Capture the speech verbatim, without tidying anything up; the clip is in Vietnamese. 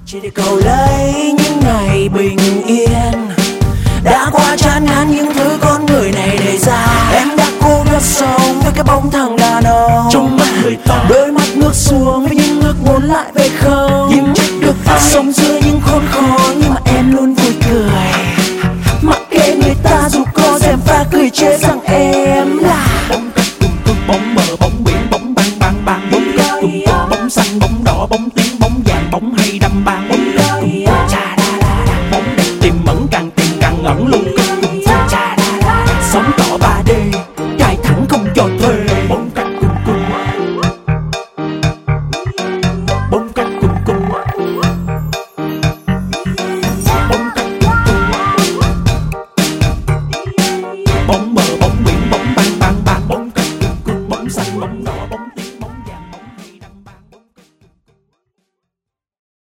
chỉ để cầu lấy những ngày bình yên. Đã qua chán ngán những thứ con người này đề ra, em đã cố gắng sống với cái bóng thằng đàn ông trong mắt người ta, đôi mắt ngước xuống với những